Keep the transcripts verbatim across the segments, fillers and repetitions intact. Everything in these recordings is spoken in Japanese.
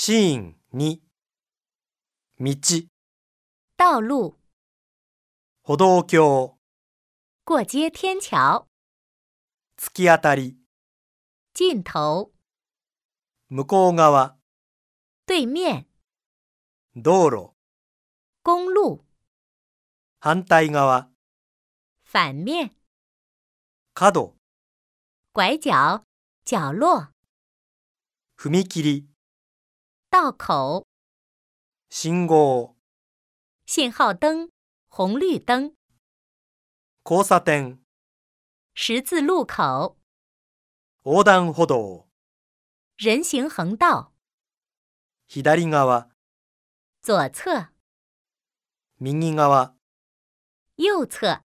シーンに、道、 道路、 歩道橋、 过街天桥、 突き当たり、 尽頭、 向こう側、 对面、 道路、 公路、 反対側、 反面、 角、 拐角、角落、 踏切、 道口、 信号、 信号灯、红绿灯、 交差点、 十字路口、 横断歩道、 人行横道、 左側、 左侧、 右側、 右侧。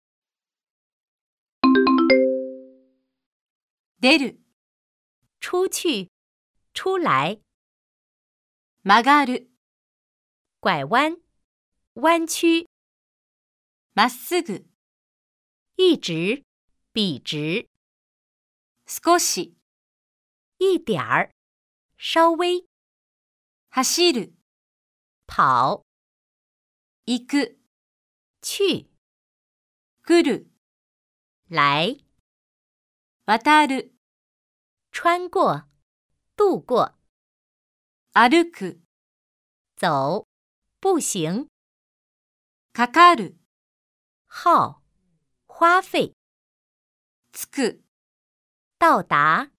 出る、 出去、出来、 曲がる、 拐弯、弯曲、 まっすぐ、 一直、笔直、 少し、 一点儿、稍微、 走る、 跑、 行く、 去、 来る、 来、 渡る、 穿过、渡过、 歩く、 走、步行、 かかる、 耗、花费、 着く、 到達、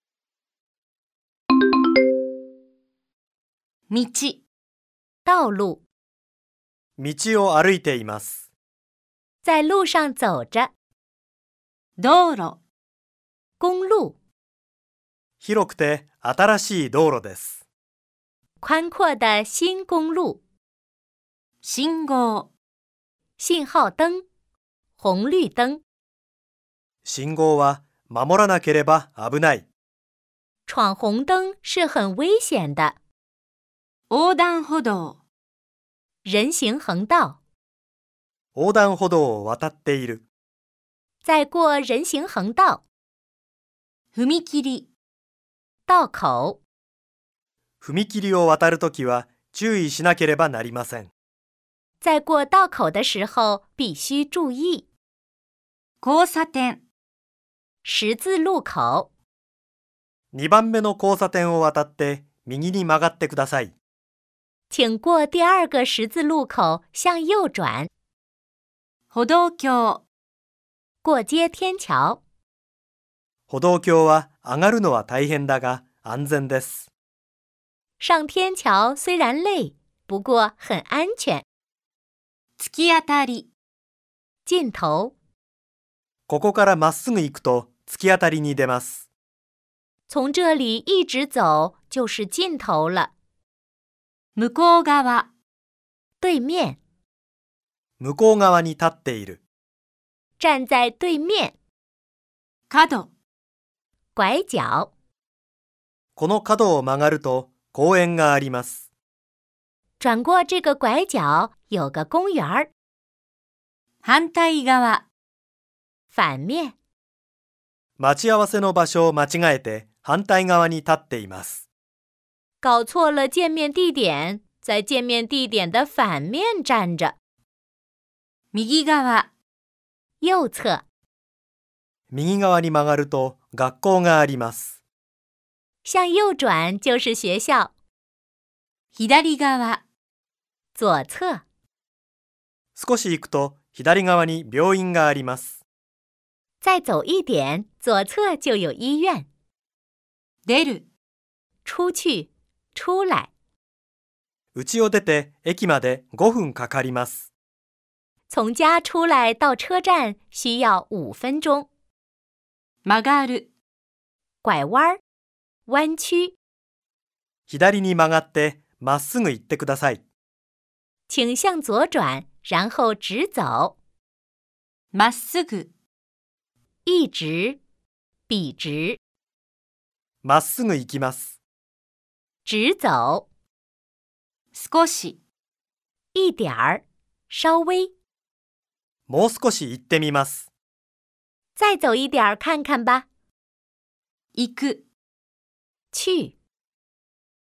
道、 道路、 道を歩いています。 在路上走着、 道路、 公路、 広くて新しい道路です。 宽阔的新公路、 信号、 信号灯、红绿灯、 信号は守らなければ危ない。 闯红灯是很危险的。 横断歩道、 人行横道， 横断歩道を渡っている。 在过人行横道。 踏切、 道口， 踏切を渡るときは注意しなければなりません。 在过道口的时候必须注意。 交差点、 十字路口， にばんめの交差点を渡って右に曲がってください。 请过第二个十字路口向右转。 歩道橋、 过街天橋， 歩道橋は上がるのは大変だが安全です。 上天橋虽然累，不過很安全。 突き当たり、 尽頭， ここからまっすぐ行くと突き当たりに出ます。 從這裡一直走就是盡頭了。 向こう側、 對面， 向こう側に立っている。 站在對面。 角、 拐角， この角を曲がると公園があります。 轉過這個拐角有個公園兒。 反対側、 反面， 待ち合わせの場所を間違えて反対側に立っています。 搞錯了見面地點，在見面地點的反面站着。 右側、 右側， 右側に曲がると学校があります。 向右轉就是學校。 左側、 左側， 少し行くと左側に病院があります。 再走一點，左側就有醫院。 出る、 出去，出來。 家を出て駅までごふんかかります。 從家出來到車站需要五分鐘。 曲がる、 拐彎，彎曲。 左に曲がってまっすぐ行ってください。 請向左轉，然後直走。 まっすぐ、 一直，筆直。 まっすぐ行きます。 直走。 少し、 一點兒，稍微。 もう少し行ってみます。 再走一點兒看看吧。 行く、 去。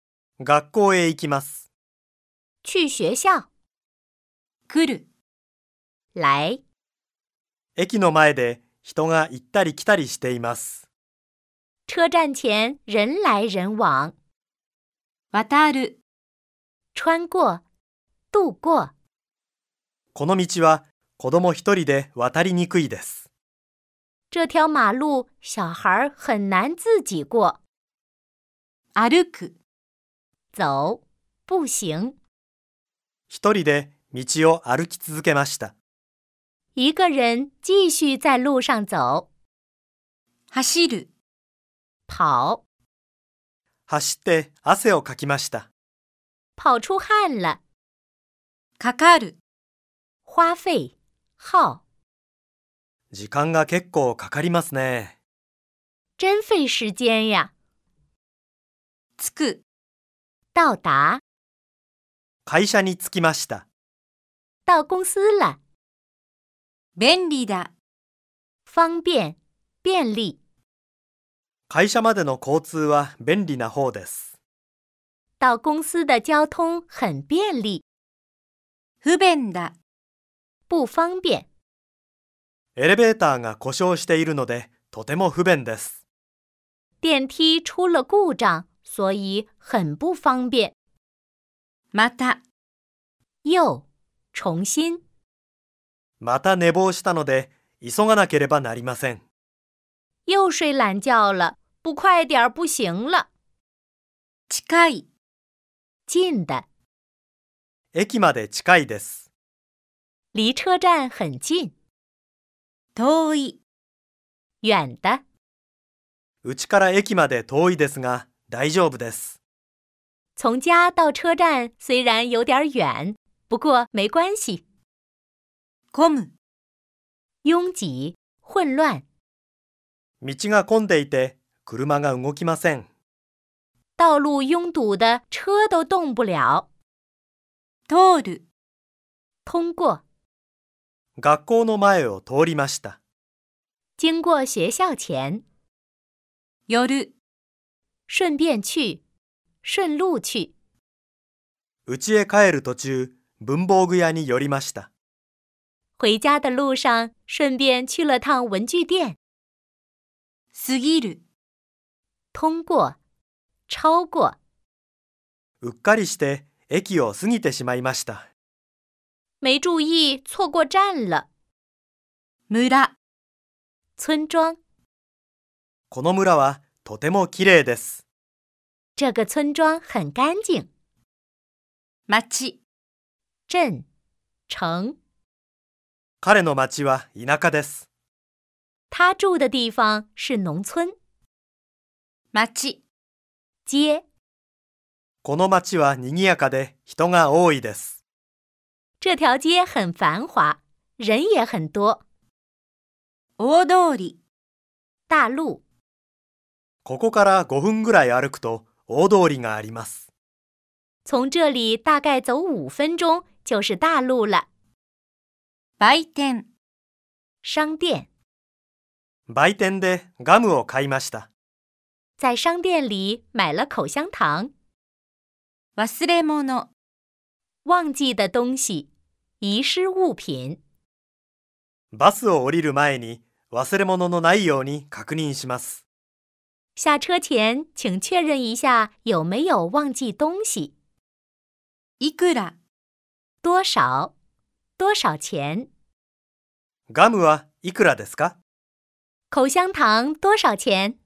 学校へ行きます。 去学校。 来る。 来。 駅の前で人が行ったり来たりしています。 车站前人来人往。 渡る。 穿过。渡过。 この道は子供一人で渡りにくいです。 这条马路小孩很难自己过。 歩く。 走。步行。 一人で道を歩き続けました。 一个人继续在路上走。 走る。 跑。 走って汗をかきました。 跑出汗了。 かかる。 花费。耗。 時間が結構かかりますね。 真费时间呀。 着く。 到達。 会社に着きました。 到公司了。 便利だ。 方便。便利。 会社までの交通は便利な方です。 到公司的交通很便利。 不便だ。 不方便。 エレベーターが故障しているのでとても不便です。 電梯出了故障，所以很不方便。 また。 又。重新。 また寝坊したので急がなければなりません。 又睡懒觉了，不快点不行了。 近い。 近的。 駅まで近いです。 離車站很近。 遠い。 遠的。 うちから駅まで遠いですが大丈夫です。 从家到车站虽然有点远，不过没关系。 混む。 拥挤、混乱。 道が混んでいて車が動きません。 道路拥堵的车都动不了。 通る。 通过。 学校の前を通りました。 经过学校前。 寄る。 顺便去。顺路去。 家へ帰る途中、文房具屋に寄りました。 回家的路上顺便去了趟文具店。 過ぎる。 通过。超過。 うっかりして駅を過ぎてしまいました。 没注意错过站了。 村。 村庄。 この村はとてもきれいです。 这个村庄很干净。 町。 镇。城。 彼の町は田舎です。 他住的地方是农村。 町。 街。 この町は賑やかで人が多いです。 这条街很繁华，人也很多。 大通り。 大路。 ここからごふんぐらい歩くと大通りがあります。 从这里大概走五分钟就是大路了。 売店。 商店。 売店でガムを買いました。 在商店里买了口香糖。 忘れ物。 忘记的东西。遺失物品。 バスを降りる前に忘れ物のないように確認します。 下车前请确认一下有没有忘记东西。 いくら。 多少。多少钱。 ガムはいくらですか？ 口香糖多少钱？